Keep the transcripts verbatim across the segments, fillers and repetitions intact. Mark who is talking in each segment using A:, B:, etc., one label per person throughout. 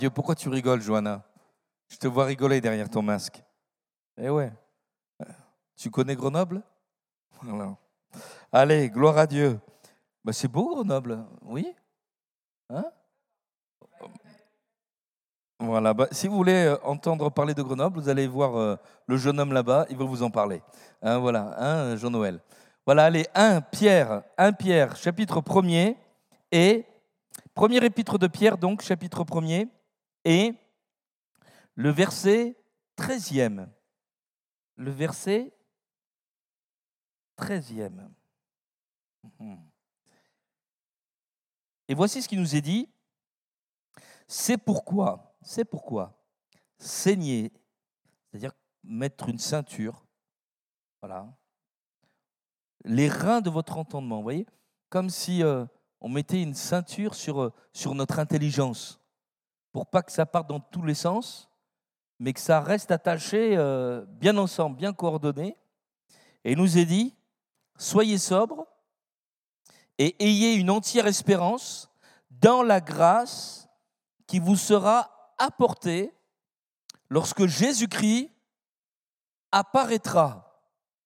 A: Dieu, pourquoi tu rigoles, Johanna? Je te vois rigoler derrière ton masque. Eh ouais. Tu connais Grenoble? Voilà. Allez, gloire à Dieu. Bah, c'est beau, Grenoble, oui? Hein? Voilà. Bah, si vous voulez euh, entendre parler de Grenoble, vous allez voir euh, le jeune homme là-bas, il va vous en parler. Hein, voilà, hein, Jean-Noël. Voilà, allez, un Pierre, un Pierre, chapitre premier, et premier épître de Pierre, donc, chapitre premier, et le verset treizième. Le verset treizième. Et voici ce qui nous est dit. C'est pourquoi, c'est pourquoi, saignez, c'est-à-dire mettre une ceinture, voilà, les reins de votre entendement, vous voyez, comme si euh, on mettait une ceinture sur, euh, sur notre intelligence, pour pas que ça parte dans tous les sens, mais que ça reste attaché euh, bien ensemble, bien coordonné. Et il nous est dit, soyez sobres et ayez une entière espérance dans la grâce qui vous sera apportée lorsque Jésus-Christ apparaîtra.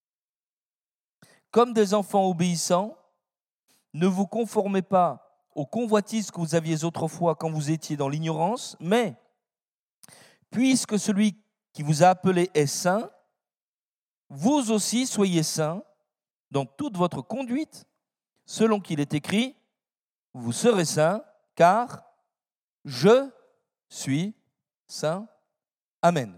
A: Comme des enfants obéissants, ne vous conformez pas aux convoitises que vous aviez autrefois quand vous étiez dans l'ignorance, mais puisque celui qui vous a appelé est saint, vous aussi soyez saints dans toute votre conduite, selon qu'il est écrit, vous serez saints, car je suis saint. Amen.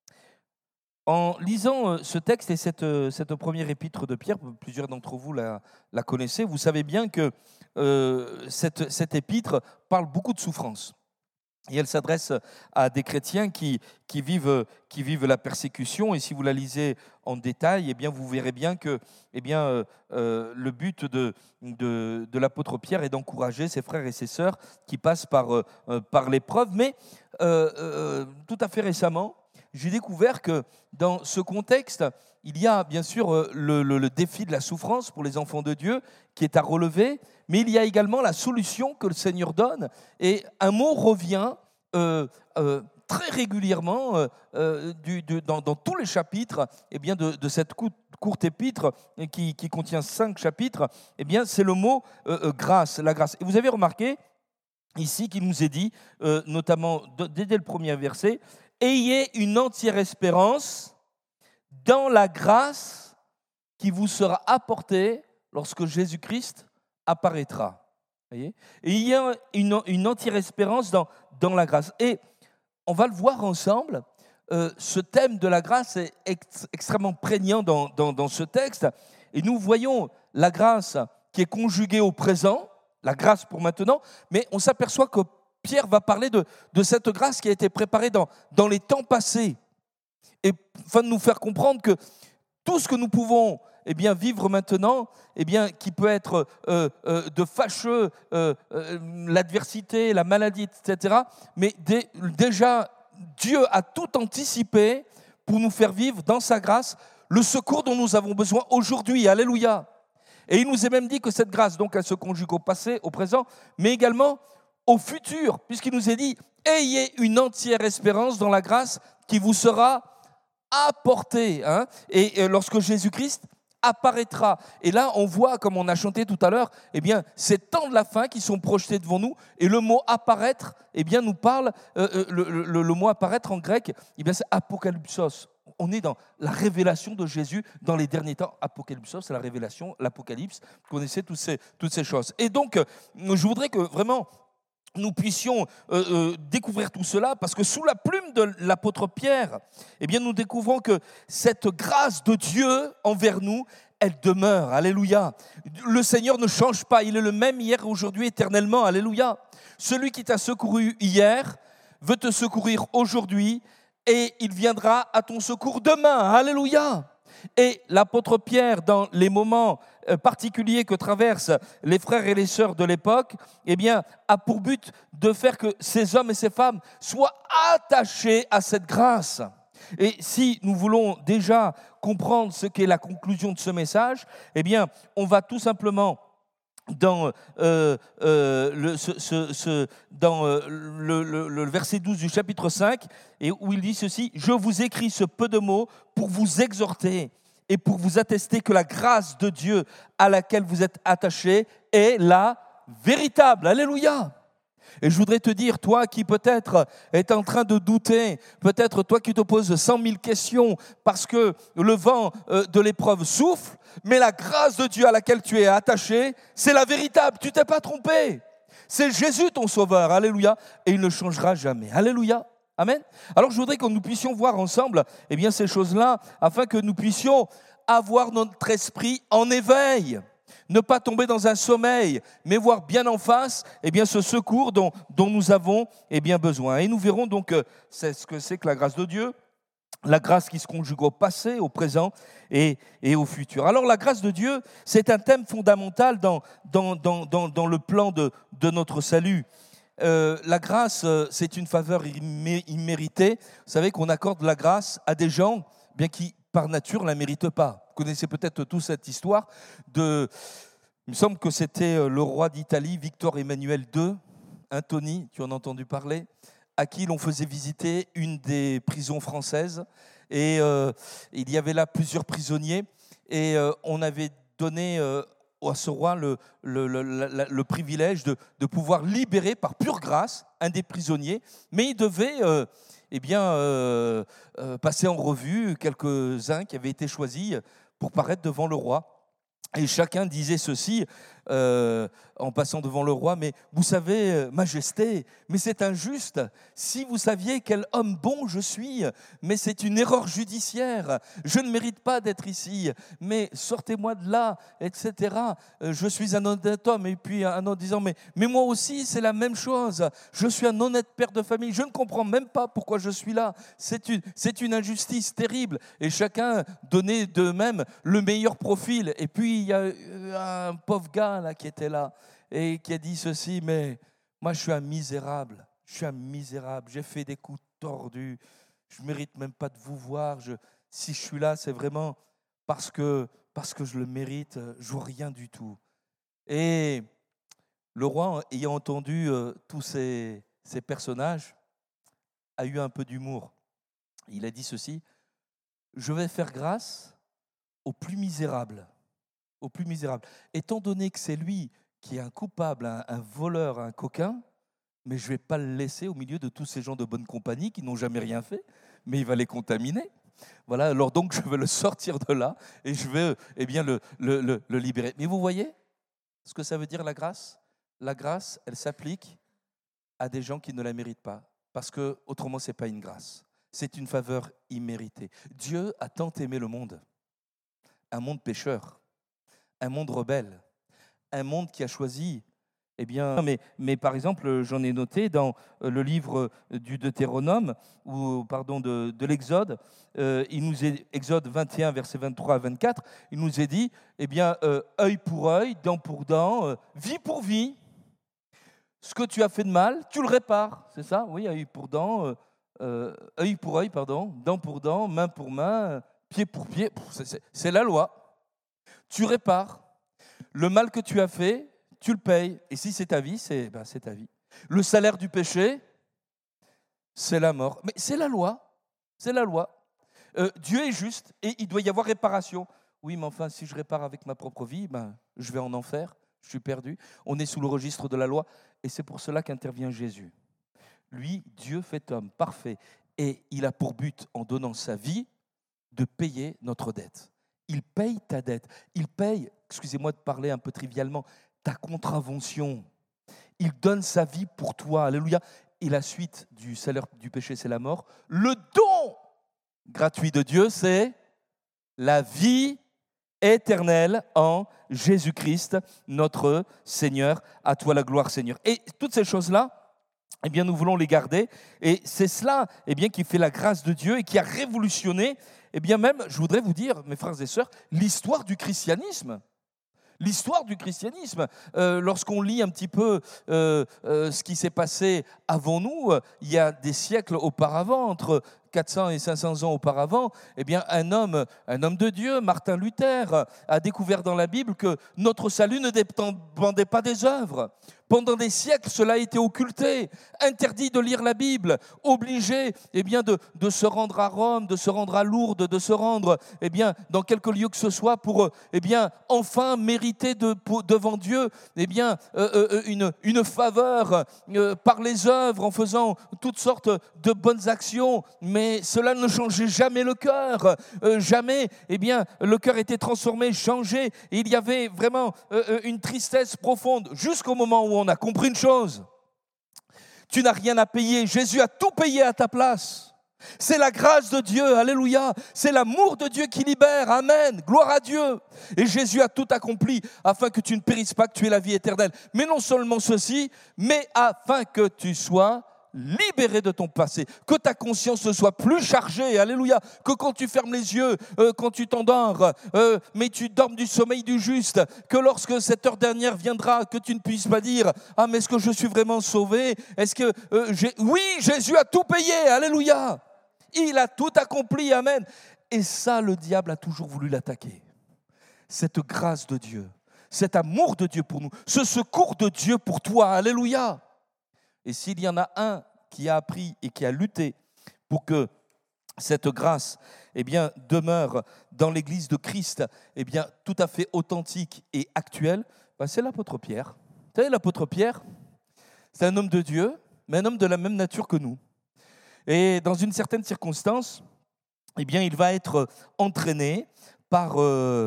A: En lisant ce texte et cette, cette première épître de Pierre, plusieurs d'entre vous la, la connaissez, vous savez bien que euh, cette, cette épître parle beaucoup de souffrance. Et elle s'adresse à des chrétiens qui, qui, vivent, qui vivent la persécution. Et si vous la lisez en détail, eh bien, vous verrez bien que eh bien, euh, euh, le but de, de, de l'apôtre Pierre est d'encourager ses frères et ses sœurs qui passent par, euh, par l'épreuve. Mais euh, euh, tout à fait récemment, j'ai découvert que dans ce contexte, il y a bien sûr le, le, le défi de la souffrance pour les enfants de Dieu qui est à relever, mais il y a également la solution que le Seigneur donne. Et un mot revient euh, euh, très régulièrement euh, euh, du, de, dans, dans tous les chapitres eh bien de, de cette courte, courte épître qui, qui contient cinq chapitres. Eh bien, c'est le mot euh, euh, grâce, la grâce. Et vous avez remarqué ici qu'il nous est dit, euh, notamment dès, dès le premier verset, ayez une entière espérance dans la grâce qui vous sera apportée lorsque Jésus-Christ apparaîtra. Voyez, et il y a une, une entière espérance dans, dans la grâce. Et on va le voir ensemble, euh, ce thème de la grâce est ex, extrêmement prégnant dans, dans, dans ce texte. Et nous voyons la grâce qui est conjuguée au présent, la grâce pour maintenant, mais on s'aperçoit que Pierre va parler de, de cette grâce qui a été préparée dans, dans les temps passés, et afin de nous faire comprendre que tout ce que nous pouvons eh bien, vivre maintenant, eh bien, qui peut être euh, euh, de fâcheux, euh, euh, l'adversité, la maladie, et cetera, mais dé, déjà, Dieu a tout anticipé pour nous faire vivre dans sa grâce le secours dont nous avons besoin aujourd'hui. Alléluia. Et il nous est même dit que cette grâce, donc, elle se conjugue au passé, au présent, mais également au futur, puisqu'il nous est dit « Ayez une entière espérance dans la grâce qui vous sera apportée. Hein » Et lorsque Jésus-Christ apparaîtra. Et là, on voit, comme on a chanté tout à l'heure, eh bien, ces temps de la fin qui sont projetés devant nous. Et le mot « apparaître », eh bien, nous parle, euh, le, le, le mot « apparaître » en grec, eh bien, c'est « apocalypsos ». On est dans la révélation de Jésus dans les derniers temps. Apocalypsos, c'est la révélation, l'Apocalypse. Vous connaissez toutes ces, toutes ces choses. Et donc, je voudrais que vraiment nous puissions euh, euh, découvrir tout cela, parce que sous la plume de l'apôtre Pierre, eh bien, nous découvrons que cette grâce de Dieu envers nous, elle demeure. Alléluia. Le Seigneur ne change pas. Il est le même hier, aujourd'hui, éternellement. Alléluia. Celui qui t'a secouru hier veut te secourir aujourd'hui, et il viendra à ton secours demain. Alléluia. Et l'apôtre Pierre, dans les moments particuliers que traversent les frères et les sœurs de l'époque, eh bien, a pour but de faire que ces hommes et ces femmes soient attachés à cette grâce. Et si nous voulons déjà comprendre ce qu'est la conclusion de ce message, eh bien, on va tout simplement dans, euh, euh, le, ce, ce, ce, dans euh, le, le, le verset douze du chapitre cinq, et où il dit ceci: « Je vous écris ce peu de mots pour vous exhorter et pour vous attester que la grâce de Dieu à laquelle vous êtes attachés est la véritable. » Alléluia. Et je voudrais te dire, toi qui peut-être es en train de douter, peut-être toi qui te poses cent mille questions parce que le vent de l'épreuve souffle, mais la grâce de Dieu à laquelle tu es attaché, c'est la véritable, tu ne t'es pas trompé. C'est Jésus ton sauveur, alléluia, et il ne changera jamais, alléluia, amen. Alors je voudrais que nous puissions voir ensemble eh bien, ces choses-là, afin que nous puissions avoir notre esprit en éveil. Ne pas tomber dans un sommeil, mais voir bien en face eh bien, ce secours dont, dont nous avons eh bien, besoin. Et nous verrons donc euh, c'est ce que c'est que la grâce de Dieu, la grâce qui se conjugue au passé, au présent et, et au futur. Alors la grâce de Dieu, c'est un thème fondamental dans, dans, dans, dans, dans le plan de, de notre salut. Euh, la grâce, euh, c'est une faveur immé- imméritée. Vous savez qu'on accorde la grâce à des gens bien qui, par nature, ne la méritent pas. Vous connaissez peut-être tous cette histoire de... Il me semble que c'était le roi d'Italie, Victor Emmanuel deux, Antony, tu en as entendu parler, à qui l'on faisait visiter une des prisons françaises. Et euh, il y avait là plusieurs prisonniers. Et euh, on avait donné euh, à ce roi le, le, le, le, le privilège de, de pouvoir libérer par pure grâce un des prisonniers. Mais il devait... Euh, eh bien, euh, euh, passer en revue quelques-uns qui avaient été choisis pour paraître devant le roi. Et chacun disait ceci euh, en passant devant le roi: « Mais vous savez, Majesté, mais c'est injuste. Si vous saviez quel homme bon je suis, mais c'est une erreur judiciaire. Je ne mérite pas d'être ici, mais sortez-moi de là, et cetera. Je suis un honnête homme. » Et puis un autre disant, mais, mais moi aussi, c'est la même chose. Je suis un honnête père de famille. Je ne comprends même pas pourquoi je suis là. C'est une, c'est une injustice terrible. Et chacun donnait d'eux-mêmes le meilleur profil. Et puis, il y a un pauvre gars là, qui était là et qui a dit ceci: « Mais moi, je suis un misérable. Je suis un misérable. J'ai fait des coups tordus. Je ne mérite même pas de vous voir. Je, si je suis là, c'est vraiment parce que, parce que je le mérite. Je vois rien du tout. » Et le roi, ayant entendu euh, tous ces, ces personnages, a eu un peu d'humour. Il a dit ceci: « Je vais faire grâce au plus misérable. Au plus misérable. Étant donné que c'est lui qui est un coupable, un, un voleur, un coquin, mais je ne vais pas le laisser au milieu de tous ces gens de bonne compagnie qui n'ont jamais rien fait, mais il va les contaminer. Voilà, alors donc je vais le sortir de là et je vais eh bien, le, le, le, le libérer. » Mais vous voyez ce que ça veut dire la grâce ? La grâce, elle s'applique à des gens qui ne la méritent pas, parce que autrement ce n'est pas une grâce, c'est une faveur imméritée. Dieu a tant aimé le monde, un monde pécheur, un monde rebelle, un monde qui a choisi, eh bien, mais, mais par exemple, j'en ai noté dans le livre du Deutéronome, ou pardon, de, de l'Exode, euh, il nous est, Exode vingt et un, versets vingt-trois à vingt-quatre, il nous est dit, eh bien, euh, œil pour œil, dent pour dent, euh, vie pour vie. Ce que tu as fait de mal, tu le répares, c'est ça ? Oui, œil pour dent, euh, euh, œil pour œil, pardon, dent pour dent, main pour main, pied pour pied, c'est, c'est, c'est la loi. Tu répares. Le mal que tu as fait, tu le payes. Et si c'est ta vie, c'est, ben, c'est ta vie. Le salaire du péché, c'est la mort. Mais c'est la loi. C'est la loi. Euh, Dieu est juste et il doit y avoir réparation. Oui, mais enfin, si je répare avec ma propre vie, ben, je vais en enfer. Je suis perdu. On est sous le registre de la loi. Et c'est pour cela qu'intervient Jésus. Lui, Dieu fait homme, parfait. Et il a pour but, en donnant sa vie, de payer notre dette. Il paye ta dette. Il paye, excusez-moi de parler un peu trivialement, ta contravention. Il donne sa vie pour toi. Alléluia. Et la suite du salaire du péché, c'est la mort. Le don gratuit de Dieu, c'est la vie éternelle en Jésus-Christ, notre Seigneur. À toi la gloire, Seigneur. Et toutes ces choses-là, eh bien, nous voulons les garder. Et c'est cela eh bien, qui fait la grâce de Dieu et qui a révolutionné, eh bien même, je voudrais vous dire, mes frères et sœurs, l'histoire du christianisme. l'histoire du christianisme. Euh, lorsqu'on lit un petit peu euh, euh, ce qui s'est passé avant nous, euh, il y a des siècles auparavant, entre quatre cents et cinq cents ans auparavant, eh bien, un homme, un homme de Dieu, Martin Luther, a découvert dans la Bible que notre salut ne dépendait pas des œuvres. Pendant des siècles, cela a été occulté, interdit de lire la Bible, obligé eh bien, de, de se rendre à Rome, de se rendre à Lourdes, de se rendre eh bien, dans quelque lieu que ce soit pour eh bien, enfin mériter de, pour, devant Dieu eh bien, euh, euh, une, une faveur euh, par les œuvres, en faisant toutes sortes de bonnes actions, mais cela ne changeait jamais le cœur. Euh, jamais eh bien, le cœur était transformé, changé, et il y avait vraiment euh, une tristesse profonde, jusqu'au moment où on a compris une chose. Tu n'as rien à payer. Jésus a tout payé à ta place. C'est la grâce de Dieu. Alléluia. C'est l'amour de Dieu qui libère. Amen. Gloire à Dieu. Et Jésus a tout accompli afin que tu ne périsses pas, que tu aies la vie éternelle. Mais non seulement ceci, mais afin que tu sois libéré de ton passé, que ta conscience ne soit plus chargée, alléluia, que quand tu fermes les yeux, euh, quand tu t'endors, euh, mais tu dormes du sommeil du juste, que lorsque cette heure dernière viendra, que tu ne puisses pas dire « Ah, mais est-ce que je suis vraiment sauvé ? Est-ce que euh, j'ai... Oui, Jésus a tout payé, alléluia. Il a tout accompli, amen. » Et ça, le diable a toujours voulu l'attaquer. Cette grâce de Dieu, cet amour de Dieu pour nous, ce secours de Dieu pour toi, alléluia. Et s'il y en a un qui a appris et qui a lutté pour que cette grâce eh bien, demeure dans l'Église de Christ eh bien, tout à fait authentique et actuelle, ben c'est l'apôtre Pierre. Vous savez, l'apôtre Pierre, c'est un homme de Dieu, mais un homme de la même nature que nous. Et dans une certaine circonstance, eh bien, il va être entraîné par, euh,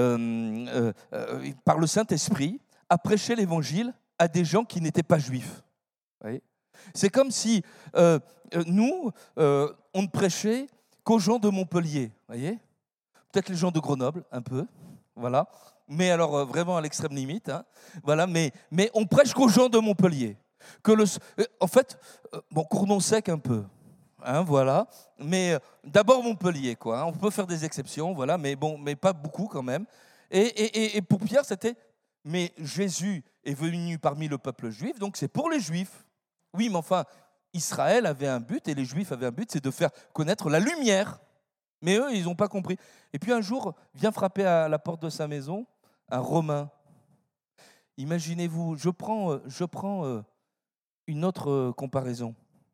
A: euh, euh, par le Saint-Esprit à prêcher l'Évangile à des gens qui n'étaient pas juifs. Oui. C'est comme si euh, nous, euh, on ne prêchait qu'aux gens de Montpellier, voyez, peut-être les gens de Grenoble, un peu, voilà, mais alors euh, vraiment à l'extrême limite, hein, voilà, mais, mais on prêche qu'aux gens de Montpellier. Que le, euh, en fait, euh, bon, Cournon-Sec un peu, hein, voilà, mais euh, d'abord Montpellier, quoi, hein, on peut faire des exceptions, voilà, mais bon, mais pas beaucoup quand même. Et, et, et pour Pierre, c'était, mais Jésus est venu parmi le peuple juif, donc c'est pour les Juifs. Oui, mais enfin, Israël avait un but et les Juifs avaient un but, c'est de faire connaître la lumière. Mais eux, ils n'ont pas compris. Et puis un jour, vient frapper à la porte de sa maison un Romain. Imaginez-vous, je prends, je prends une autre comparaison.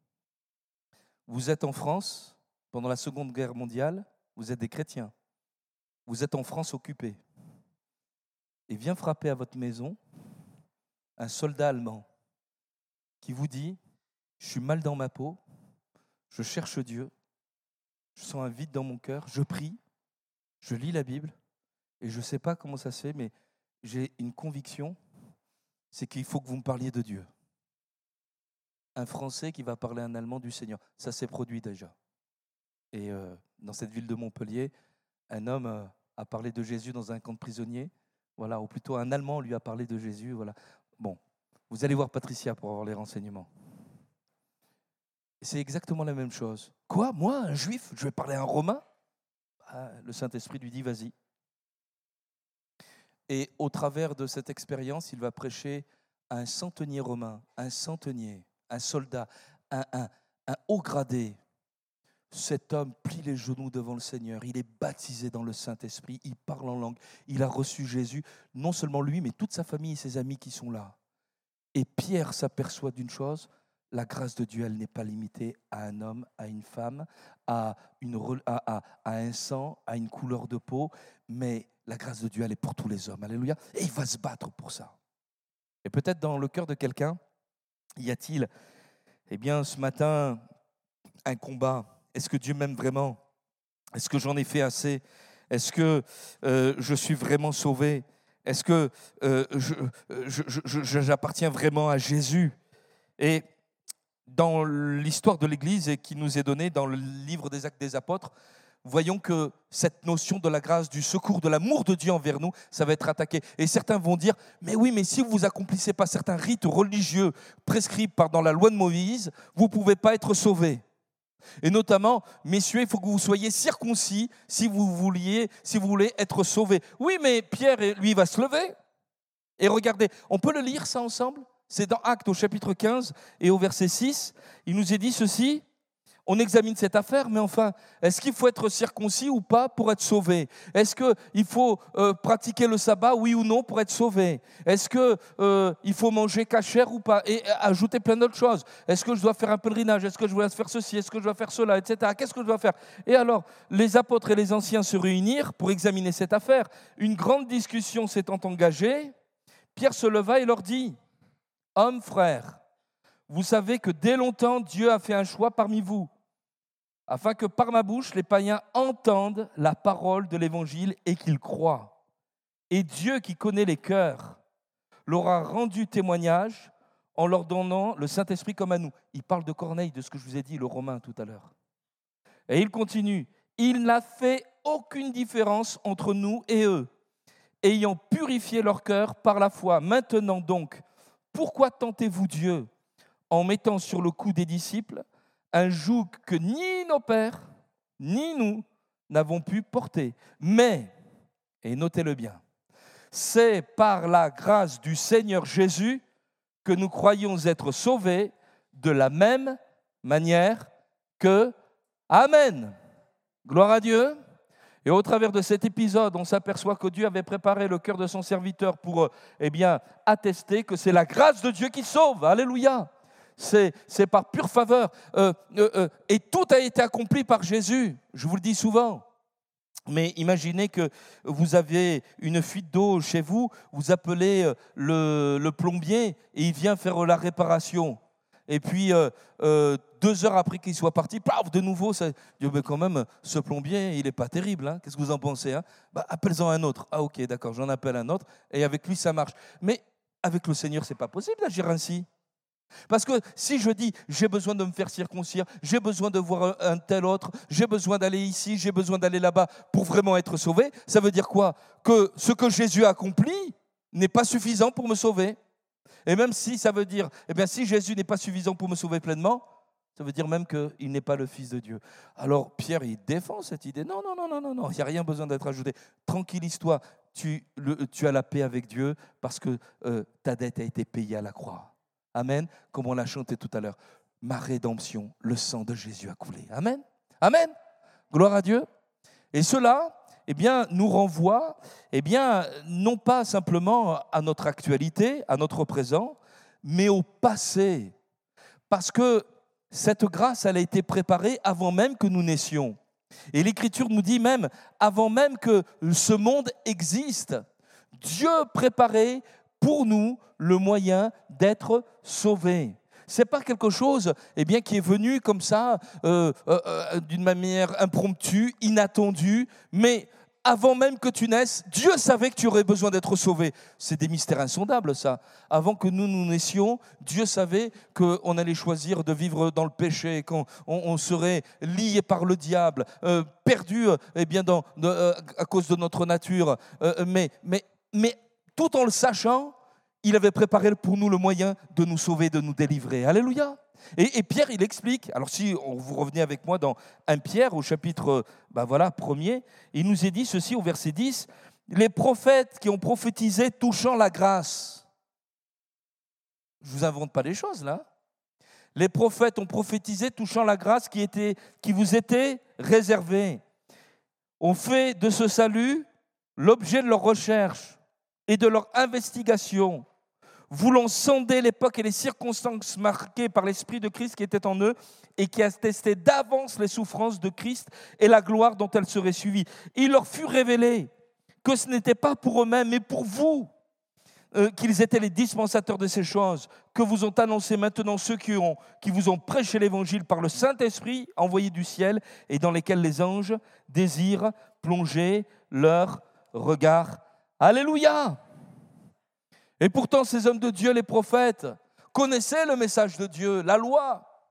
A: Vous êtes en France, pendant la Seconde Guerre mondiale, vous êtes des chrétiens. Vous êtes en France occupée. Et vient frapper à votre maison un soldat allemand qui vous dit « Je suis mal dans ma peau, je cherche Dieu, je sens un vide dans mon cœur, je prie, je lis la Bible, et je ne sais pas comment ça se fait, mais j'ai une conviction, c'est qu'il faut que vous me parliez de Dieu. » Un Français qui va parler à un Allemand du Seigneur, ça s'est produit déjà. Et euh, dans cette ville de Montpellier, un homme euh, a parlé de Jésus dans un camp de prisonniers, voilà, ou plutôt un Allemand lui a parlé de Jésus, voilà. Bon. Vous allez voir Patricia pour avoir les renseignements. C'est exactement la même chose. Quoi, moi, un juif, je vais parler à un Romain ? Ah, le Saint-Esprit lui dit, vas-y. Et au travers de cette expérience, il va prêcher à un centenier romain, un centenier, un soldat, un, un, un haut gradé. Cet homme plie les genoux devant le Seigneur. Il est baptisé dans le Saint-Esprit. Il parle en langue. Il a reçu Jésus, non seulement lui, mais toute sa famille et ses amis qui sont là. Et Pierre s'aperçoit d'une chose, la grâce de Dieu, elle n'est pas limitée à un homme, à une femme, à, une, à, à, à un sang, à une couleur de peau, mais la grâce de Dieu, elle est pour tous les hommes. Alléluia. Et il va se battre pour ça. Et peut-être dans le cœur de quelqu'un, y a-t-il, eh bien, ce matin, un combat. Est-ce que Dieu m'aime vraiment ? Est-ce que j'en ai fait assez ? Est-ce que euh, je suis vraiment sauvé ? Est-ce que euh, je, je, je, je, j'appartiens vraiment à Jésus ? Et dans l'histoire de l'Église et qui nous est donnée dans le livre des Actes des Apôtres, voyons que cette notion de la grâce, du secours, de l'amour de Dieu envers nous, ça va être attaqué. Et certains vont dire, mais oui, mais si vous n'accomplissez pas certains rites religieux prescrits par dans la loi de Moïse, vous ne pouvez pas être sauvés. Et notamment, messieurs, il faut que vous soyez circoncis si vous vouliez, si vous voulez être sauvés. Oui, mais Pierre, lui, va se lever. Et regardez, on peut le lire ça ensemble ? C'est dans Actes au chapitre quinze et au verset six. Il nous est dit ceci. On examine cette affaire, mais enfin, est-ce qu'il faut être circoncis ou pas pour être sauvé ? Est-ce qu'il faut euh, pratiquer le sabbat, oui ou non, pour être sauvé ? Est-ce qu'il euh, faut manger cachère ou pas ? Et ajouter plein d'autres choses. Est-ce que je dois faire un pèlerinage ? Est-ce que je dois faire ceci ? Est-ce que je dois faire cela ? Etc. Qu'est-ce que je dois faire ? Et alors, les apôtres et les anciens se réunirent pour examiner cette affaire. Une grande discussion s'étant engagée, Pierre se leva et leur dit : « Hommes, frères, vous savez que dès longtemps, Dieu a fait un choix parmi vous, afin que par ma bouche, les païens entendent la parole de l'Évangile et qu'ils croient. Et Dieu, qui connaît les cœurs, leur a rendu témoignage en leur donnant le Saint-Esprit comme à nous. » Il parle de Corneille, de ce que je vous ai dit, le Romain, tout à l'heure. Et il continue : « Il n'a fait aucune différence entre nous et eux, ayant purifié leur cœur par la foi. Maintenant donc, pourquoi tentez-vous Dieu en mettant sur le cou des disciples un joug que ni nos pères, ni nous n'avons pu porter. Mais, et notez-le bien, c'est par la grâce du Seigneur Jésus que nous croyons être sauvés de la même manière que... Amen. Gloire à Dieu. Et au travers de cet épisode, on s'aperçoit que Dieu avait préparé le cœur de son serviteur pour eh bien, attester que c'est la grâce de Dieu qui sauve. Alléluia. C'est, c'est par pure faveur. Euh, euh, euh, et tout a été accompli par Jésus. Je vous le dis souvent. Mais imaginez que vous avez une fuite d'eau chez vous, vous appelez le, le plombier et il vient faire la réparation. Et puis, euh, euh, deux heures après qu'il soit parti, paf, de nouveau, ça, Dieu, mais quand même, ce plombier, il n'est pas terrible. Hein. Qu'est-ce que vous en pensez, hein? Bah, appelle-en un autre. Ah ok, d'accord, j'en appelle un autre. Et avec lui, ça marche. Mais avec le Seigneur, ce n'est pas possible d'agir ainsi. Parce que si je dis, j'ai besoin de me faire circoncire, j'ai besoin de voir un tel autre, j'ai besoin d'aller ici, j'ai besoin d'aller là-bas pour vraiment être sauvé, ça veut dire quoi ? Que ce que Jésus a accompli n'est pas suffisant pour me sauver. Et même si ça veut dire, eh bien, si Jésus n'est pas suffisant pour me sauver pleinement, ça veut dire même qu'il n'est pas le Fils de Dieu. Alors Pierre, il défend cette idée. Non, non, non, non, non, non, il n'y a rien besoin d'être ajouté. Tranquillise-toi, tu, le, tu as la paix avec Dieu parce que euh, ta dette a été payée à la croix. Amen, comme on l'a chanté tout à l'heure. Ma rédemption, le sang de Jésus a coulé. Amen, amen, gloire à Dieu. Et cela, eh bien, nous renvoie, eh bien, non pas simplement à notre actualité, à notre présent, mais au passé. Parce que cette grâce, elle a été préparée avant même que nous naissions. Et l'Écriture nous dit même, avant même que ce monde existe, Dieu préparait pour nous le moyen d'être sauvés. Ce n'est pas quelque chose eh bien, qui est venu comme ça, euh, euh, d'une manière impromptue, inattendue, mais avant même que tu naisses, Dieu savait que tu aurais besoin d'être sauvé. C'est des mystères insondables, ça. Avant que nous nous naissions, Dieu savait qu'on allait choisir de vivre dans le péché, qu'on on, on serait lié par le diable, euh, perdu eh bien, dans, de, euh, à cause de notre nature, euh, mais, mais, mais tout en le sachant, il avait préparé pour nous le moyen de nous sauver, de nous délivrer. Alléluia. Et, et Pierre, il explique, alors si vous revenez avec moi dans un Pierre au chapitre ben voilà, premier, il nous est dit ceci au verset dix, les prophètes qui ont prophétisé touchant la grâce. Je ne vous invente pas les choses là. Les prophètes ont prophétisé touchant la grâce qui, était, qui vous était réservée. Ont fait de ce salut l'objet de leur recherche et de leur investigation, voulant sonder l'époque et les circonstances marquées par l'Esprit de Christ qui était en eux et qui attestait d'avance les souffrances de Christ et la gloire dont elles seraient suivies. Il leur fut révélé que ce n'était pas pour eux-mêmes, mais pour vous, euh, qu'ils étaient les dispensateurs de ces choses, que vous ont annoncé maintenant ceux qui, ont, qui vous ont prêché l'Évangile par le Saint-Esprit envoyé du ciel et dans lesquels les anges désirent plonger leur regard. Alléluia! Et pourtant, ces hommes de Dieu, les prophètes, connaissaient le message de Dieu, la loi.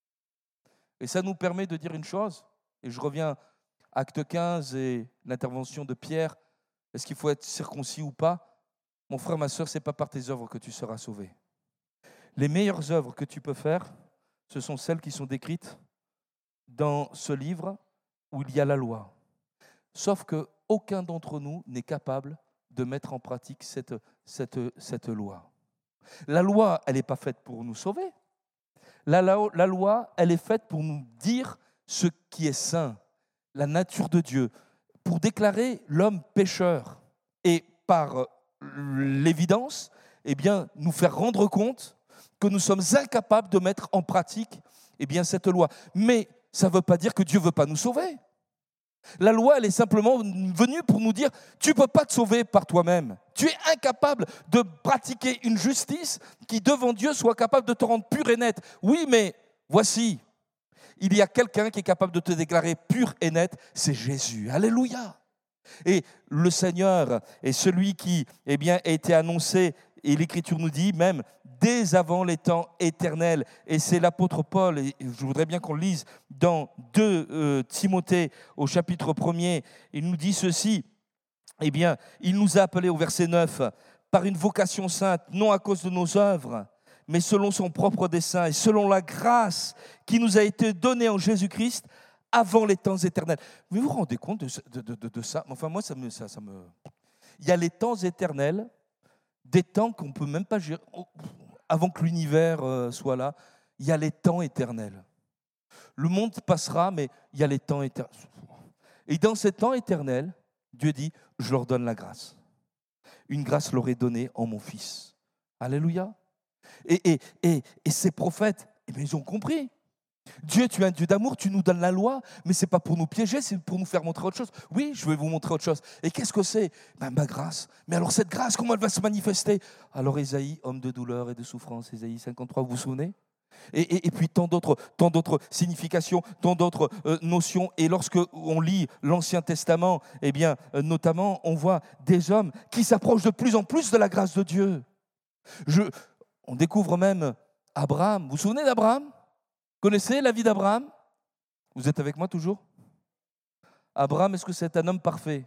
A: Et ça nous permet de dire une chose, et je reviens à Acte quinze et l'intervention de Pierre, est-ce qu'il faut être circoncis ou pas ? Mon frère, ma soeur, ce n'est pas par tes œuvres que tu seras sauvé. Les meilleures œuvres que tu peux faire, ce sont celles qui sont décrites dans ce livre où il y a la loi. Sauf qu'aucun d'entre nous n'est capable de mettre en pratique cette, cette, cette loi. La loi, elle n'est pas faite pour nous sauver. La, la, la loi, elle est faite pour nous dire ce qui est saint, la nature de Dieu, pour déclarer l'homme pécheur. Et par l'évidence, eh bien, nous faire rendre compte que nous sommes incapables de mettre en pratique eh bien, cette loi. Mais ça ne veut pas dire que Dieu ne veut pas nous sauver. La loi, elle est simplement venue pour nous dire « tu ne peux pas te sauver par toi-même. Tu es incapable de pratiquer une justice qui, devant Dieu, soit capable de te rendre pur et net. Oui, mais voici, il y a quelqu'un qui est capable de te déclarer pur et net, c'est Jésus. Alléluia. Et le Seigneur est celui qui eh bien, a été annoncé, et l'Écriture nous dit même dès avant les temps éternels. Et c'est l'apôtre Paul, et je voudrais bien qu'on le lise dans deux euh, Timothée au chapitre premier, il nous dit ceci, eh bien, il nous a appelés au verset neuf, par une vocation sainte, non à cause de nos œuvres, mais selon son propre dessein et selon la grâce qui nous a été donnée en Jésus-Christ avant les temps éternels. Mais vous vous rendez compte de, de, de, de ça? Enfin, moi, ça me, ça, ça me... Il y a les temps éternels, des temps qu'on ne peut même pas gérer. Avant que l'univers soit là, il y a les temps éternels. Le monde passera, mais il y a les temps éternels. Et dans ces temps éternels, Dieu dit, je leur donne la grâce. Une grâce leur est donnée en mon Fils. Alléluia. Et, et, et, et ces prophètes, eh bien, ils ont compris. Dieu, tu es un Dieu d'amour, tu nous donnes la loi, mais ce n'est pas pour nous piéger, c'est pour nous faire montrer autre chose. Oui, je vais vous montrer autre chose. Et qu'est-ce que c'est? Ben, ma grâce. Mais alors cette grâce, comment elle va se manifester? Alors Ésaïe, homme de douleur et de souffrance, Ésaïe cinquante-trois, vous vous souvenez? et, et, et puis tant d'autres, tant d'autres significations, tant d'autres euh, notions. Et lorsque on lit l'Ancien Testament, eh bien, euh, notamment, on voit des hommes qui s'approchent de plus en plus de la grâce de Dieu. Je, on découvre même Abraham. Vous vous souvenez d'Abraham? Connaissez la vie d'Abraham? Vous êtes avec moi toujours? Abraham, est-ce que c'est un homme parfait?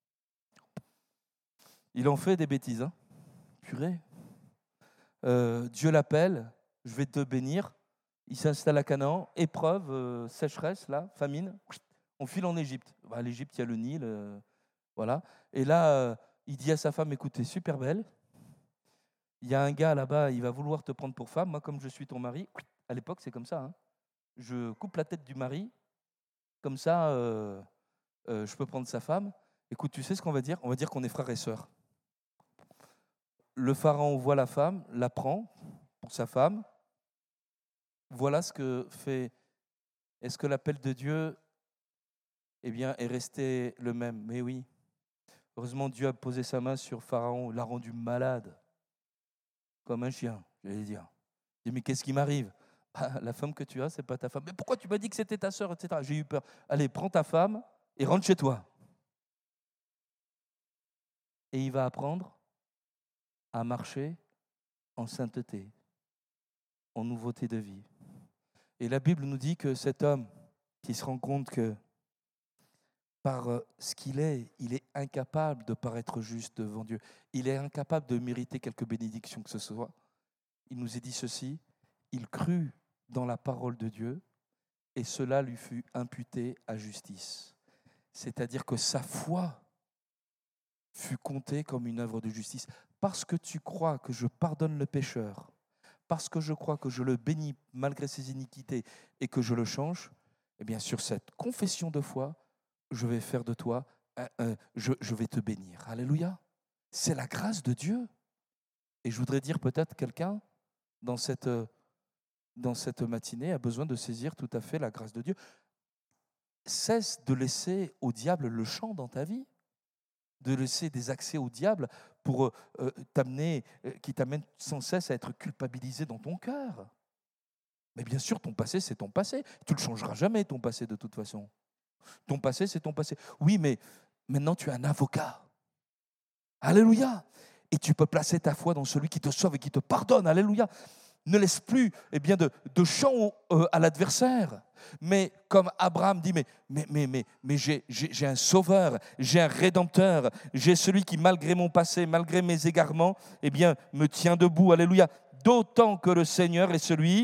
A: Il en fait des bêtises, hein? Purée. Euh, Dieu l'appelle, je vais te bénir. Il s'installe à Canaan, épreuve, euh, sécheresse, là, famine. On file en Égypte. Bah, L'Égypte, il y a le Nil, euh, voilà. Et là, euh, il dit à sa femme, écoute, t'es super belle. Il y a un gars là-bas, il va vouloir te prendre pour femme. Moi, comme je suis ton mari, à l'époque, c'est comme ça, hein. Je coupe la tête du mari, comme ça, euh, euh, je peux prendre sa femme. Écoute, tu sais ce qu'on va dire? On va dire qu'on est frères et sœurs. Le pharaon voit la femme, la prend pour sa femme. Voilà ce que fait. Est-ce que l'appel de Dieu, eh bien, est resté le même? Mais oui. Heureusement, Dieu a posé sa main sur Pharaon, l'a rendu malade, comme un chien, j'allais dire. Il dit, mais qu'est-ce qui m'arrive? Ah, la femme que tu as, c'est pas ta femme. Mais pourquoi tu m'as dit que c'était ta sœur, et cetera. J'ai eu peur. Allez, prends ta femme et rentre chez toi. Et il va apprendre à marcher en sainteté, en nouveauté de vie. Et la Bible nous dit que cet homme qui se rend compte que par ce qu'il est, il est incapable de paraître juste devant Dieu. Il est incapable de mériter quelque bénédiction que ce soit. Il nous est dit ceci, il crut dans la parole de Dieu et cela lui fut imputé à justice. C'est-à-dire que sa foi fut comptée comme une œuvre de justice. Parce que tu crois que je pardonne le pécheur, parce que je crois que je le bénis malgré ses iniquités et que je le change, eh bien sur cette confession de foi, je vais faire de toi, euh, euh, je, je vais te bénir. Alléluia. C'est la grâce de Dieu. Et je voudrais dire peut-être quelqu'un dans cette, dans cette matinée a besoin de saisir tout à fait la grâce de Dieu. Cesse de laisser au diable le champ dans ta vie, de laisser des accès au diable pour euh, t'amener, euh, qui t'amène sans cesse à être culpabilisé dans ton cœur. Mais bien sûr, ton passé, c'est ton passé. Tu ne le changeras jamais, ton passé, de toute façon. Ton passé, c'est ton passé. Oui, mais maintenant, tu es un avocat. Alléluia. Et tu peux placer ta foi dans celui qui te sauve et qui te pardonne. Alléluia. Ne laisse plus eh bien, de, de champ euh, à l'adversaire. Mais comme Abraham dit, mais, mais, mais, mais, mais j'ai, j'ai, j'ai un sauveur, j'ai un rédempteur, j'ai celui qui, malgré mon passé, malgré mes égarements, eh bien, me tient debout. Alléluia. D'autant que le Seigneur est celui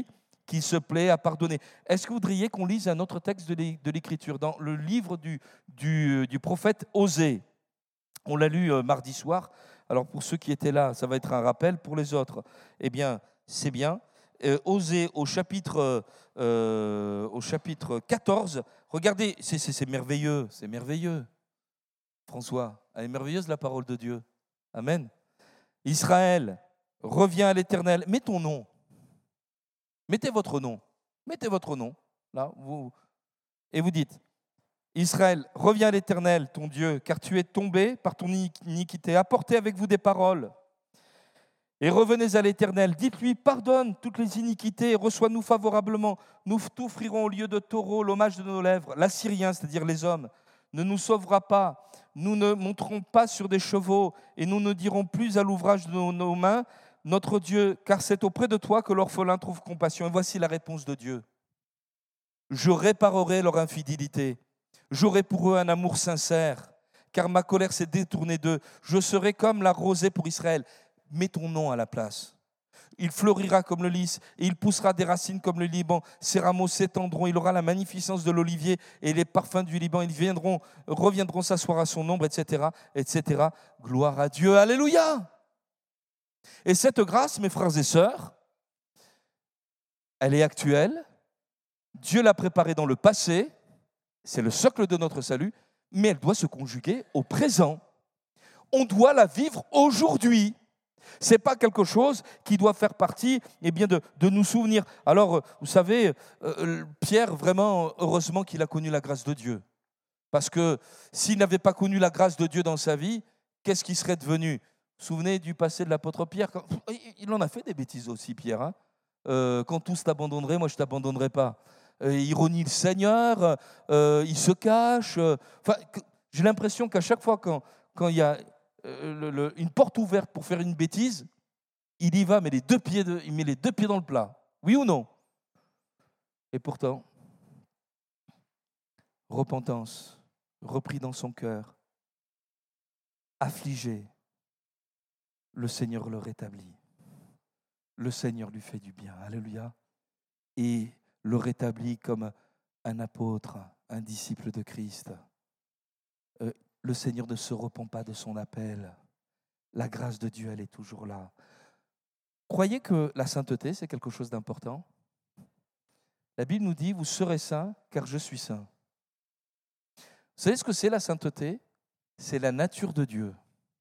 A: qui se plaît à pardonner. Est-ce que vous voudriez qu'on lise un autre texte de l'Écriture dans le livre du, du, du prophète Osée? On l'a lu euh, mardi soir. Alors pour ceux qui étaient là, ça va être un rappel. Pour les autres, eh bien, c'est bien. Euh, Osée au chapitre, euh, au chapitre quatorze. Regardez, c'est, c'est, c'est merveilleux, c'est merveilleux. François, elle est merveilleuse la parole de Dieu. Amen. Israël, reviens à l'Éternel. Mets ton nom. Mettez votre nom. Mettez votre nom. Là, vous, et vous dites, Israël, reviens à l'Éternel, ton Dieu, car tu es tombé par ton iniquité. Apportez avec vous des paroles. Et revenez à l'Éternel. Dites-lui, pardonne toutes les iniquités, reçois-nous favorablement. Nous t'offrirons au lieu de taureau l'hommage de nos lèvres. L'Assyrien, c'est-à-dire les hommes, ne nous sauvera pas. Nous ne monterons pas sur des chevaux et nous ne dirons plus à l'ouvrage de nos, nos mains, notre Dieu, car c'est auprès de toi que l'orphelin trouve compassion. Et voici la réponse de Dieu. Je réparerai leur infidélité. J'aurai pour eux un amour sincère, car ma colère s'est détournée d'eux. Je serai comme la rosée pour Israël. Mets ton nom à la place. Il fleurira comme le lys et il poussera des racines comme le Liban. Ses rameaux s'étendront, il aura la magnificence de l'olivier et les parfums du Liban. Ils viendront, reviendront s'asseoir à son ombre, et cetera, et cetera. Gloire à Dieu, alléluia. Et cette grâce, mes frères et sœurs, elle est actuelle. Dieu l'a préparée dans le passé. C'est le socle de notre salut, mais elle doit se conjuguer au présent. On doit la vivre aujourd'hui. Ce n'est pas quelque chose qui doit faire partie eh bien, de, de nous souvenir. Alors, vous savez, euh, Pierre, vraiment, heureusement qu'il a connu la grâce de Dieu. Parce que s'il n'avait pas connu la grâce de Dieu dans sa vie, qu'est-ce qui serait devenu? Vous vous souvenez du passé de l'apôtre Pierre? Il en a fait des bêtises aussi, Pierre. Hein, euh, quand tous t'abandonneraient, moi je ne t'abandonnerai pas. Euh, il ironie le Seigneur, euh, il se cache. Euh, enfin, j'ai l'impression qu'à chaque fois quand, quand il y a euh, le, le, une porte ouverte pour faire une bêtise, il y va, mais les deux pieds de, il met les deux pieds dans le plat. Oui ou non? Et pourtant, repentance, repris dans son cœur, affligé, le Seigneur le rétablit. Le Seigneur lui fait du bien. Alléluia. Et le rétablit comme un apôtre, un disciple de Christ. Euh, le Seigneur ne se repent pas de son appel. La grâce de Dieu, elle est toujours là. Croyez que la sainteté, c'est quelque chose d'important? La Bible nous dit, vous serez saints car je suis saint. Vous savez ce que c'est la sainteté? C'est la nature de Dieu.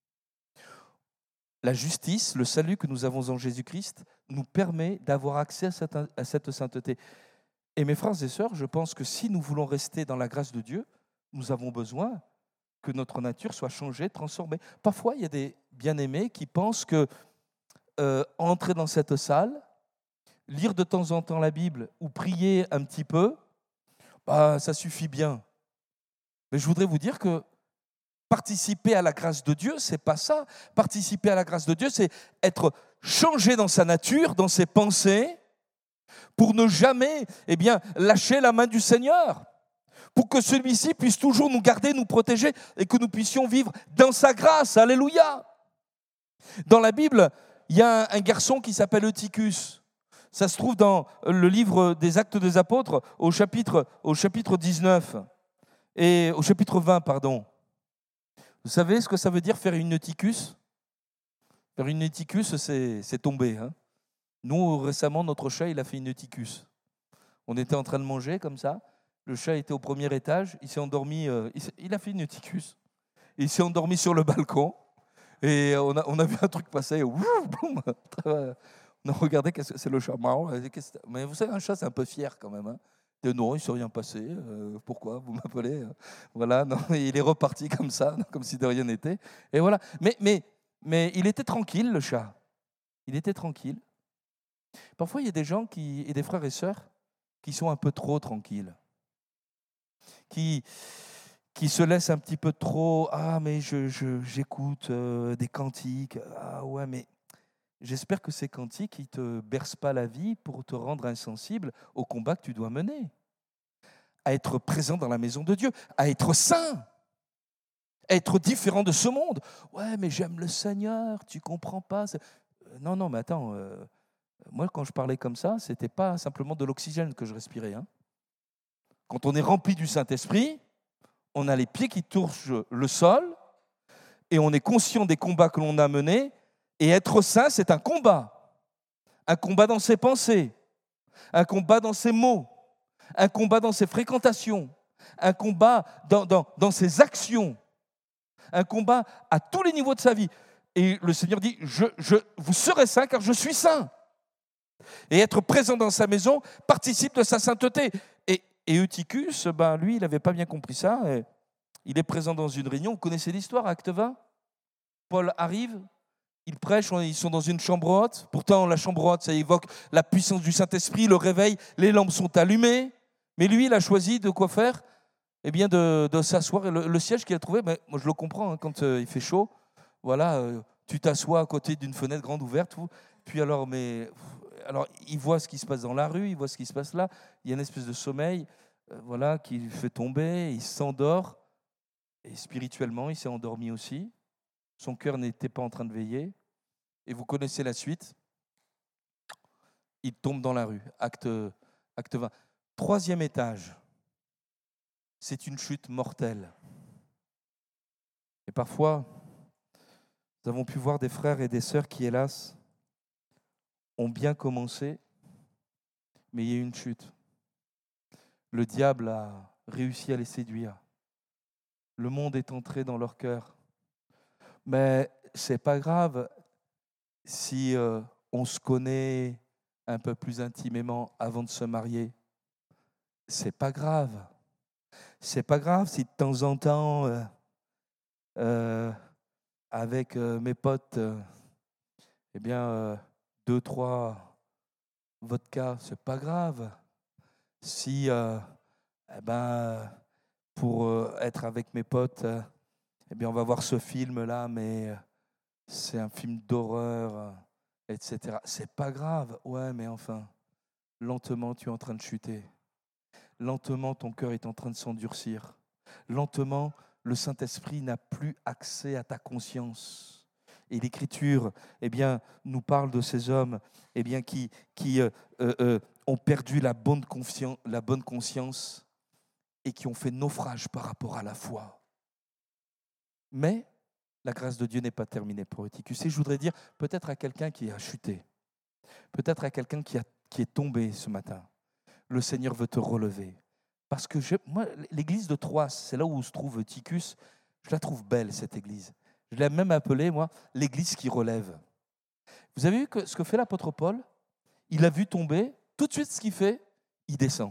A: La justice, le salut que nous avons en Jésus-Christ nous permet d'avoir accès à cette, à cette sainteté. Et mes frères et sœurs, je pense que si nous voulons rester dans la grâce de Dieu, nous avons besoin que notre nature soit changée, transformée. Parfois, il y a des bien-aimés qui pensent que euh, entrer dans cette salle, lire de temps en temps la Bible ou prier un petit peu, bah, ça suffit bien. Mais je voudrais vous dire que participer à la grâce de Dieu, c'est pas ça. Participer à la grâce de Dieu, c'est être changé dans sa nature, dans ses pensées, pour ne jamais eh bien, lâcher la main du Seigneur, pour que celui-ci puisse toujours nous garder, nous protéger et que nous puissions vivre dans sa grâce. Alléluia. Dans la Bible, il y a un garçon qui s'appelle Eutychus. Ça se trouve dans le livre des Actes des Apôtres au chapitre, au chapitre dix-neuf et au chapitre vingt, pardon. Vous savez ce que ça veut dire faire une Eutychus? Faire une Eutychus, c'est, c'est tomber. Hein. Nous, récemment, notre chat, il a fait une Eutychus. On était en train de manger comme ça. Le chat était au premier étage. Il s'est endormi. Euh, il, il a fait une Eutychus. Il s'est endormi sur le balcon. Et on a, on a vu un truc passer. Ouf, boum, on a regardé, qu'est-ce que c'est le chat marrant. Mais vous savez, un chat, c'est un peu fier quand même. Hein. Et non, il ne s'est rien passé. Euh, pourquoi vous m'appelez? Voilà, non, il est reparti comme ça, comme si de rien n'était. Et voilà. Mais, mais, mais il était tranquille, le chat. Il était tranquille. Parfois, il y a des gens qui, et des frères et sœurs qui sont un peu trop tranquilles, qui, qui se laissent un petit peu trop. Ah, mais je, je, j'écoute euh, des cantiques. Ah, ouais, mais j'espère que ces cantiques ne te bercent pas la vie pour te rendre insensible au combat que tu dois mener, à être présent dans la maison de Dieu, à être saint, à être différent de ce monde. Ouais, mais j'aime le Seigneur, tu ne comprends pas. C'est... Non, non, mais attends. Euh, Moi, quand je parlais comme ça, ce n'était pas simplement de l'oxygène que je respirais. Hein. Quand on est rempli du Saint-Esprit, on a les pieds qui touchent le sol et on est conscient des combats que l'on a menés. Et être saint, c'est un combat. Un combat dans ses pensées, un combat dans ses mots, un combat dans ses fréquentations, un combat dans, dans, dans ses actions, un combat à tous les niveaux de sa vie. Et le Seigneur dit, je, je, vous serez saints car je suis saint. Et être présent dans sa maison participe de sa sainteté. Et, et Eutychus, ben, lui, il n'avait pas bien compris ça. Et il est présent dans une réunion. Vous connaissez l'histoire, Acte vingt ? Paul arrive, il prêche, ils sont dans une chambre haute. Pourtant, la chambre haute, ça évoque la puissance du Saint-Esprit, le réveil, les lampes sont allumées. Mais lui, il a choisi de quoi faire ? Eh bien, de, de s'asseoir. Et le, le siège qu'il a trouvé, ben, moi je le comprends, hein, quand euh, il fait chaud, voilà, euh, tu t'assois à côté d'une fenêtre grande ouverte. Puis alors, mais, alors, il voit ce qui se passe dans la rue, il voit ce qui se passe là. Il y a une espèce de sommeil, euh, voilà, qui le fait tomber. Il s'endort. Et spirituellement, il s'est endormi aussi. Son cœur n'était pas en train de veiller. Et vous connaissez la suite. Il tombe dans la rue. Acte, acte vingt. Troisième étage. C'est une chute mortelle. Et parfois, nous avons pu voir des frères et des sœurs qui, hélas, ont bien commencé, mais il y a eu une chute. Le diable a réussi à les séduire. Le monde est entré dans leur cœur. Mais ce n'est pas grave si euh, on se connaît un peu plus intimement avant de se marier. Ce n'est pas grave. C'est pas grave si de temps en temps, euh, euh, avec euh, mes potes, euh, eh bien, euh, deux, trois vodka, c'est pas grave. Si, euh, eh ben, pour euh, être avec mes potes, euh, eh bien, on va voir ce film-là, mais euh, c'est un film d'horreur, euh, et cetera. C'est pas grave. Ouais, mais enfin, lentement, tu es en train de chuter. Lentement, ton cœur est en train de s'endurcir. Lentement, le Saint-Esprit n'a plus accès à ta conscience. Et l'Écriture, eh bien, nous parle de ces hommes, eh bien, qui, qui euh, euh, ont perdu la bonne, confiance, la bonne conscience et qui ont fait naufrage par rapport à la foi. Mais la grâce de Dieu n'est pas terminée pour Eutychus. Et je voudrais dire peut-être à quelqu'un qui a chuté, peut-être à quelqu'un qui, a, qui est tombé ce matin. Le Seigneur veut te relever. Parce que je, moi, l'église de Troas, c'est là où se trouve Eutychus, je la trouve belle, cette église. Je l'ai même appelée, moi, l'église qui relève. Vous avez vu que ce que fait l'apôtre Paul ? Il a vu tomber, tout de suite ce qu'il fait, il descend.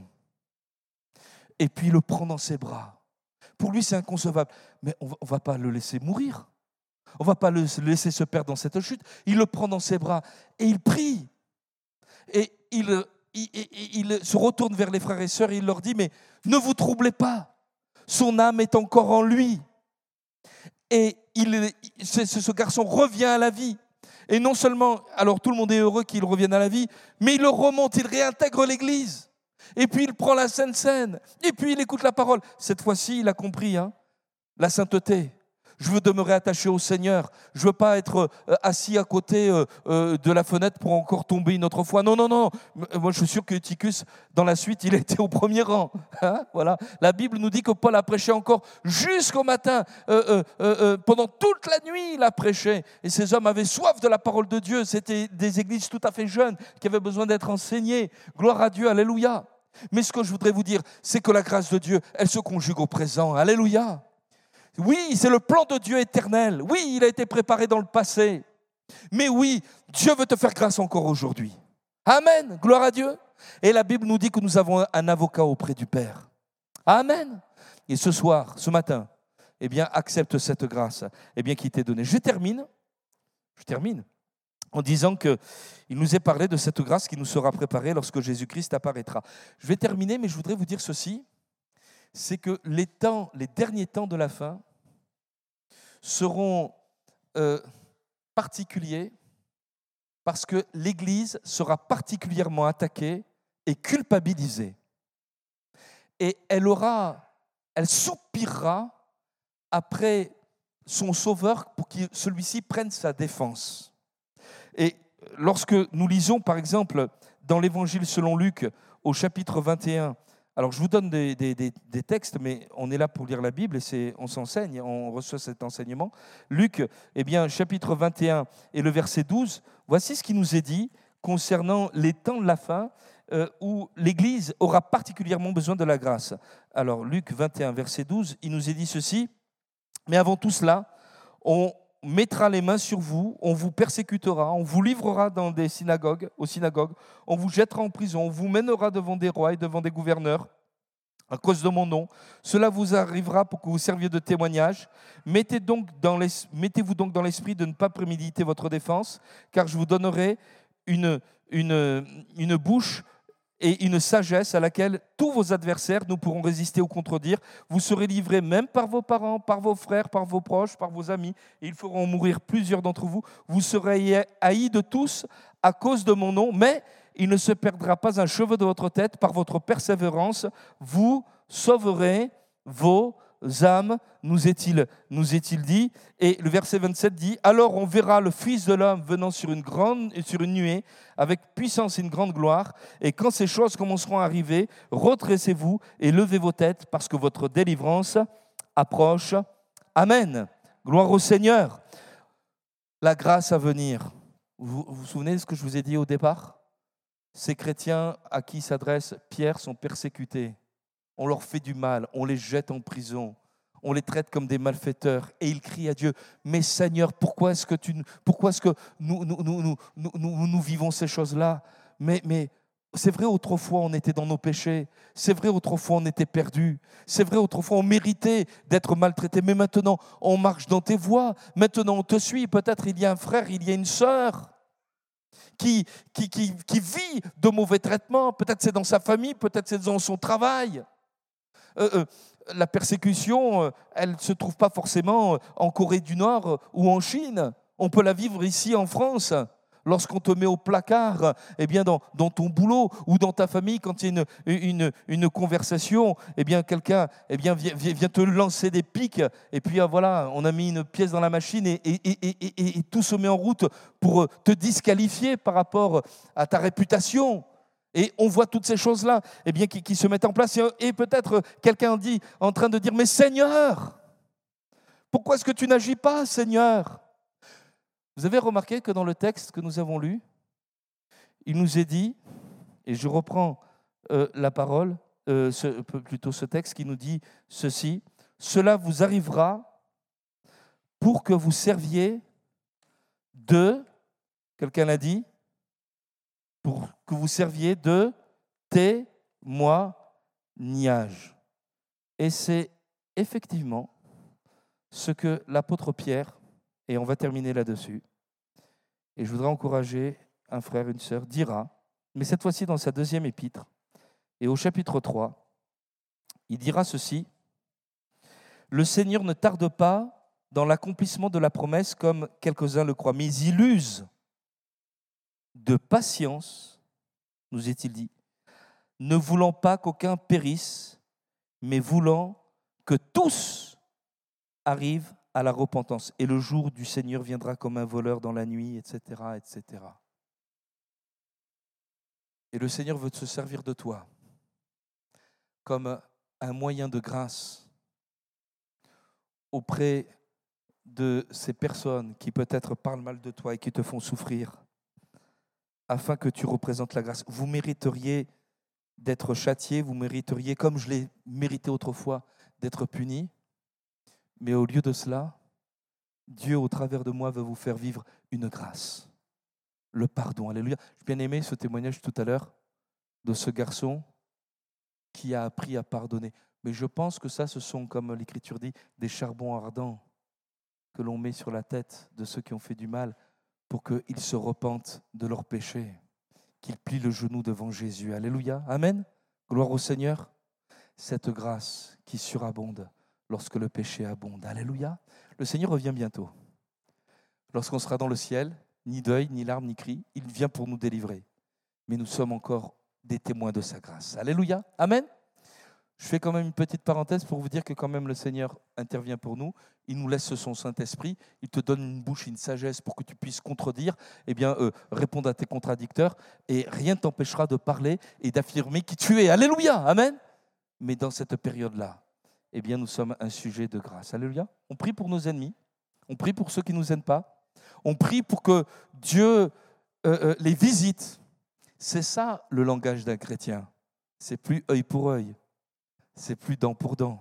A: Et puis il le prend dans ses bras. Pour lui, c'est inconcevable. Mais on ne va pas le laisser mourir. On ne va pas le laisser se perdre dans cette chute. Il le prend dans ses bras et il prie. Et il... Il, il, il se retourne vers les frères et sœurs et il leur dit, mais ne vous troublez pas, son âme est encore en lui. Et il, ce, ce garçon revient à la vie. Et non seulement, alors tout le monde est heureux qu'il revienne à la vie, mais il le remonte, il réintègre l'église. Et puis il prend la Sainte Seine, et puis il écoute la parole. Cette fois-ci, il a compris, hein, la sainteté. Je veux demeurer attaché au Seigneur. Je ne veux pas être euh, assis à côté euh, euh, de la fenêtre pour encore tomber une autre fois. Non, non, non. Moi, je suis sûr que Eutychus, dans la suite, il était au premier rang. Hein, voilà. La Bible nous dit que Paul a prêché encore jusqu'au matin. Euh, euh, euh, pendant toute la nuit, il a prêché. Et ces hommes avaient soif de la parole de Dieu. C'était des églises tout à fait jeunes qui avaient besoin d'être enseignées. Gloire à Dieu, alléluia. Mais ce que je voudrais vous dire, c'est que la grâce de Dieu, elle se conjugue au présent. Alléluia. Oui, c'est le plan de Dieu éternel. Oui, il a été préparé dans le passé. Mais oui, Dieu veut te faire grâce encore aujourd'hui. Amen, gloire à Dieu. Et la Bible nous dit que nous avons un avocat auprès du Père. Amen. Et ce soir, ce matin, eh bien, accepte cette grâce, eh bien, qui t'est donnée. Je termine, je termine en disant qu'il nous est parlé de cette grâce qui nous sera préparée lorsque Jésus-Christ apparaîtra. Je vais terminer, mais je voudrais vous dire ceci, c'est que les temps, les derniers temps de la fin seront euh, particuliers parce que l'Église sera particulièrement attaquée et culpabilisée. Et elle aura, elle soupirera après son Sauveur pour que celui-ci prenne sa défense. Et lorsque nous lisons, par exemple, dans l'Évangile selon Luc, au chapitre vingt et un, alors je vous donne des, des, des, des textes, mais on est là pour lire la Bible et c'est, on s'enseigne, on reçoit cet enseignement. Luc, eh bien, chapitre vingt et un et le verset douze, voici ce qui nous est dit concernant les temps de la fin, euh, où l'Église aura particulièrement besoin de la grâce. Alors, Luc vingt et un, verset douze, il nous est dit ceci, « Mais avant tout cela, on mettra les mains sur vous, on vous persécutera, on vous livrera dans des synagogues, aux synagogues, on vous jettera en prison, on vous mènera devant des rois et devant des gouverneurs à cause de mon nom. Cela vous arrivera pour que vous serviez de témoignage. Mettez donc dans les, mettez-vous donc dans l'esprit de ne pas préméditer votre défense, car je vous donnerai une, une, une bouche et une sagesse à laquelle tous vos adversaires ne pourront résister ou contredire. Vous serez livrés même par vos parents, par vos frères, par vos proches, par vos amis, et ils feront mourir plusieurs d'entre vous. Vous serez haïs de tous à cause de mon nom, mais il ne se perdra pas un cheveu de votre tête. Par votre persévérance, vous sauverez vos âmes, nous est-il, nous est-il dit. Et le verset vingt-sept dit, « Alors on verra le Fils de l'homme venant sur une, grande, sur une nuée, avec puissance et une grande gloire. Et quand ces choses commenceront à arriver, redressez-vous et levez vos têtes, parce que votre délivrance approche. » Amen. Gloire au Seigneur. La grâce à venir. Vous vous, vous souvenez de ce que je vous ai dit au départ ? Ces chrétiens à qui s'adresse Pierre sont persécutés. On leur fait du mal, on les jette en prison, on les traite comme des malfaiteurs et ils crient à Dieu, « Mais Seigneur, pourquoi est-ce que, tu, pourquoi est-ce que nous, nous, nous, nous, nous, nous, nous vivons ces choses-là » Mais, mais c'est vrai, autrefois on était dans nos péchés, c'est vrai, autrefois on était perdus, c'est vrai, autrefois on méritait d'être maltraités, mais maintenant on marche dans tes voies, maintenant on te suit, peut-être il y a un frère, il y a une sœur qui, qui, qui, qui vit de mauvais traitements, peut-être c'est dans sa famille, peut-être c'est dans son travail. Euh, euh, la persécution, euh, elle ne se trouve pas forcément en Corée du Nord euh, ou en Chine. On peut la vivre ici en France. Lorsqu'on te met au placard, eh bien dans, dans ton boulot ou dans ta famille, quand il y a une, une, une conversation, eh bien quelqu'un eh bien, vient, vient te lancer des pics et puis voilà, on a mis une pièce dans la machine et, et, et, et, et, et tout se met en route pour te disqualifier par rapport à ta réputation. Et on voit toutes ces choses-là eh bien, qui, qui se mettent en place. Et, et peut-être quelqu'un dit, en train de dire, « Mais Seigneur, pourquoi est-ce que tu n'agis pas, Seigneur ?» Vous avez remarqué que dans le texte que nous avons lu, il nous est dit, et je reprends euh, la parole, euh, ce, plutôt ce texte qui nous dit ceci, « Cela vous arrivera pour que vous serviez de... » Quelqu'un l'a dit ? Pour que vous serviez de témoignage. Et c'est effectivement ce que l'apôtre Pierre, et on va terminer là-dessus, et je voudrais encourager un frère, une sœur, dira, mais cette fois-ci dans sa deuxième épître, et au chapitre trois, il dira ceci, « Le Seigneur ne tarde pas dans l'accomplissement de la promesse comme quelques-uns le croient, mais il use de patience, nous est-il dit, ne voulant pas qu'aucun périsse, mais voulant que tous arrivent à la repentance. Et le jour du Seigneur viendra comme un voleur dans la nuit, et cetera, et cetera. Et le Seigneur veut se servir de toi comme un moyen de grâce auprès de ces personnes qui peut-être parlent mal de toi et qui te font souffrir, afin que tu représentes la grâce. Vous mériteriez d'être châtié, vous mériteriez, comme je l'ai mérité autrefois, d'être puni. Mais au lieu de cela, Dieu, au travers de moi, veut vous faire vivre une grâce, le pardon. Alléluia. J'ai bien aimé ce témoignage tout à l'heure de ce garçon qui a appris à pardonner. Mais je pense que ça, ce sont, comme l'Écriture dit, des charbons ardents que l'on met sur la tête de ceux qui ont fait du mal, pour qu'ils se repentent de leurs péchés, qu'ils plient le genou devant Jésus. Alléluia. Amen. Gloire au Seigneur. Cette grâce qui surabonde lorsque le péché abonde. Alléluia. Le Seigneur revient bientôt. Lorsqu'on sera dans le ciel, ni deuil, ni larmes, ni cris, il vient pour nous délivrer. Mais nous sommes encore des témoins de sa grâce. Alléluia. Amen. Je fais quand même une petite parenthèse pour vous dire que quand même le Seigneur intervient pour nous. Il nous laisse son Saint-Esprit. Il te donne une bouche, une sagesse pour que tu puisses contredire, eh bien, euh, répondre à tes contradicteurs. Et rien ne t'empêchera de parler et d'affirmer qui tu es. Alléluia, amen. Mais dans cette période-là, eh bien, nous sommes un sujet de grâce. Alléluia. On prie pour nos ennemis. On prie pour ceux qui ne nous aiment pas. On prie pour que Dieu euh, euh, les visite. C'est ça le langage d'un chrétien. C'est plus œil pour œil. C'est plus dent pour dent.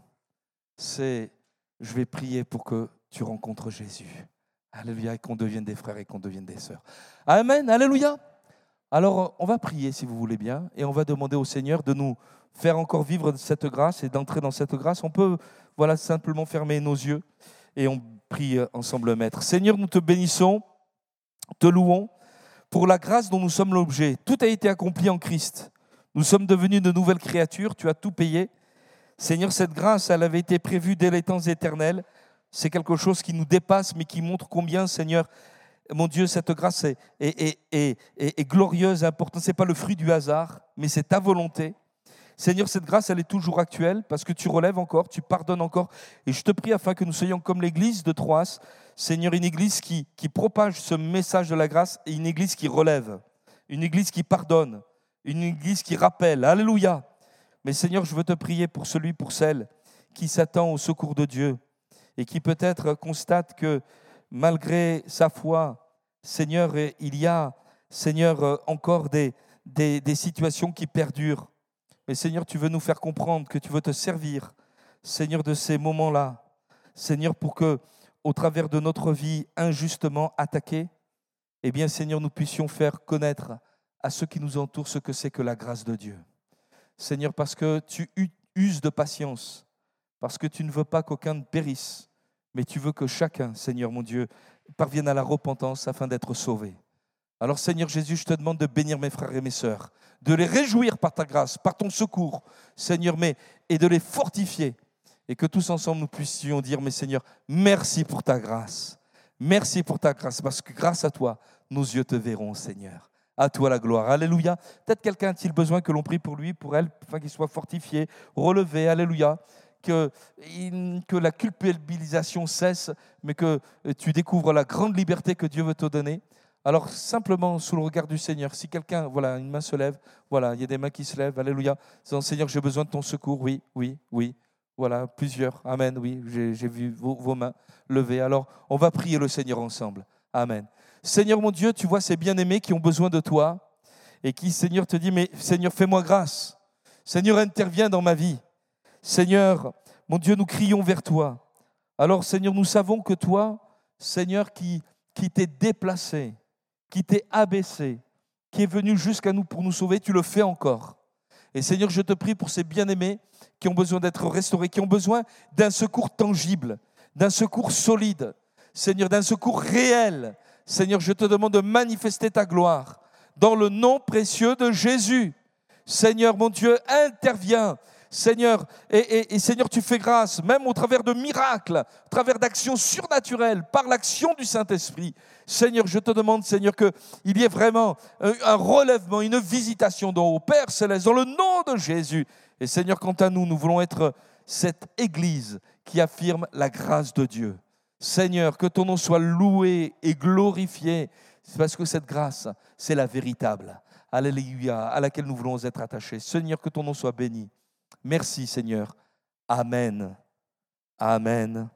A: C'est, je vais prier pour que tu rencontres Jésus. Alléluia, et qu'on devienne des frères et qu'on devienne des sœurs. Amen, alléluia. Alors, on va prier si vous voulez bien, et on va demander au Seigneur de nous faire encore vivre cette grâce et d'entrer dans cette grâce. On peut, voilà, simplement fermer nos yeux et on prie ensemble le Maître. Seigneur, nous te bénissons, te louons pour la grâce dont nous sommes l'objet. Tout a été accompli en Christ. Nous sommes devenus de nouvelles créatures, tu as tout payé. Seigneur, cette grâce, elle avait été prévue dès les temps éternels. C'est quelque chose qui nous dépasse, mais qui montre combien, Seigneur, mon Dieu, cette grâce est, est, est, est, est, est glorieuse, importante. Ce n'est pas le fruit du hasard, mais c'est ta volonté. Seigneur, cette grâce, elle est toujours actuelle parce que tu relèves encore, tu pardonnes encore. Et je te prie afin que nous soyons comme l'église de Troas, Seigneur, une église qui, qui propage ce message de la grâce et une église qui relève, une église qui pardonne, une église qui rappelle. Alléluia. Mais Seigneur, je veux te prier pour celui, pour celle qui s'attend au secours de Dieu et qui peut-être constate que malgré sa foi, Seigneur, il y a, Seigneur, encore des, des, des situations qui perdurent. Mais Seigneur, tu veux nous faire comprendre que tu veux te servir, Seigneur, de ces moments-là. Seigneur, pour que, au travers de notre vie injustement attaquée, eh bien, Seigneur, nous puissions faire connaître à ceux qui nous entourent ce que c'est que la grâce de Dieu. Seigneur, parce que tu uses de patience, parce que tu ne veux pas qu'aucun ne périsse, mais tu veux que chacun, Seigneur mon Dieu, parvienne à la repentance afin d'être sauvé. Alors Seigneur Jésus, je te demande de bénir mes frères et mes sœurs, de les réjouir par ta grâce, par ton secours, Seigneur, mais, et de les fortifier, et que tous ensemble nous puissions dire, mais Seigneur, merci pour ta grâce, merci pour ta grâce, parce que grâce à toi, nos yeux te verront, Seigneur. À toi la gloire. Alléluia. Peut-être quelqu'un a-t-il besoin que l'on prie pour lui, pour elle, afin qu'il soit fortifié, relevé. Alléluia. Que, que la culpabilisation cesse, mais que tu découvres la grande liberté que Dieu veut te donner. Alors, simplement, sous le regard du Seigneur, si quelqu'un, voilà, une main se lève, voilà, il y a des mains qui se lèvent, alléluia. Disant, Seigneur, j'ai besoin de ton secours. Oui, oui, oui. Voilà, plusieurs. Amen, oui, j'ai, j'ai vu vos, vos mains levées. Alors, on va prier le Seigneur ensemble. Amen. Seigneur mon Dieu, tu vois ces bien-aimés qui ont besoin de toi et qui, Seigneur, te dit, mais Seigneur, fais-moi grâce. Seigneur, interviens dans ma vie. Seigneur, mon Dieu, nous crions vers toi. Alors, Seigneur, nous savons que toi, Seigneur, qui, qui t'es déplacé, qui t'es abaissé, qui est venu jusqu'à nous pour nous sauver, tu le fais encore. Et Seigneur, je te prie pour ces bien-aimés qui ont besoin d'être restaurés, qui ont besoin d'un secours tangible, d'un secours solide, Seigneur, d'un secours réel. Seigneur, je te demande de manifester ta gloire dans le nom précieux de Jésus. Seigneur, mon Dieu, interviens. Seigneur, et, et, et Seigneur, tu fais grâce, même au travers de miracles, au travers d'actions surnaturelles, par l'action du Saint-Esprit. Seigneur, je te demande, Seigneur, qu'il y ait vraiment un relèvement, une visitation d'en haut. Père Céleste, dans le nom de Jésus. Et Seigneur, quant à nous, nous voulons être cette Église qui affirme la grâce de Dieu. Seigneur, que ton nom soit loué et glorifié, c'est parce que cette grâce, c'est la véritable. Alléluia, à laquelle nous voulons être attachés. Seigneur, que ton nom soit béni. Merci Seigneur. Amen. Amen.